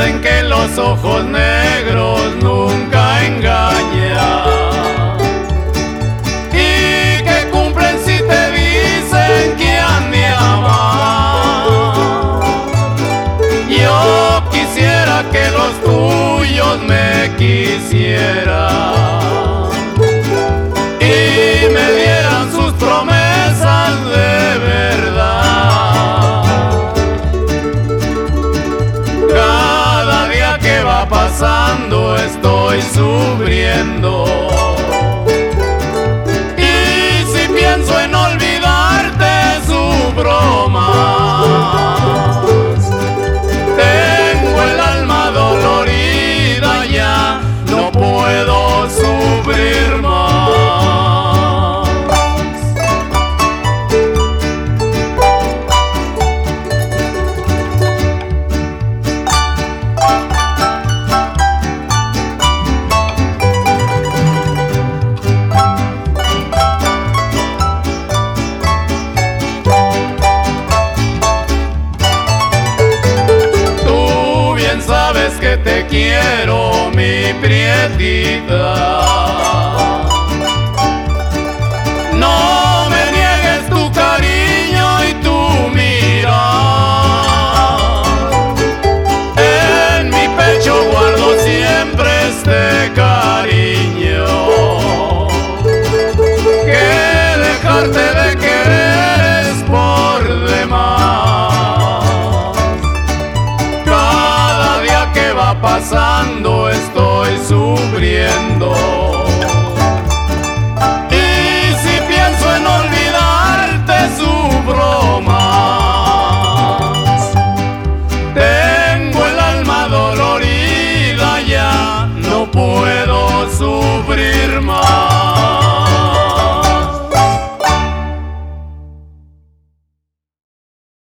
Dicen que los ojos negros nunca engañan y que cumplen si te dicen que han de amar. Yo quisiera que los tuyos me quisieran y me dieran sus promesas de verdad. Cada día que va pasando estoy sufriendo, y si pienso en olvidarte sufro más. Tengo el alma dolorida, ya no puedo sufrir más. Sabes que te quiero, mi prietita. No me niegues tu cariño y tu mirar. En mi pecho guardo siempre este cariño, que dejarte de querer es por demás. Pasando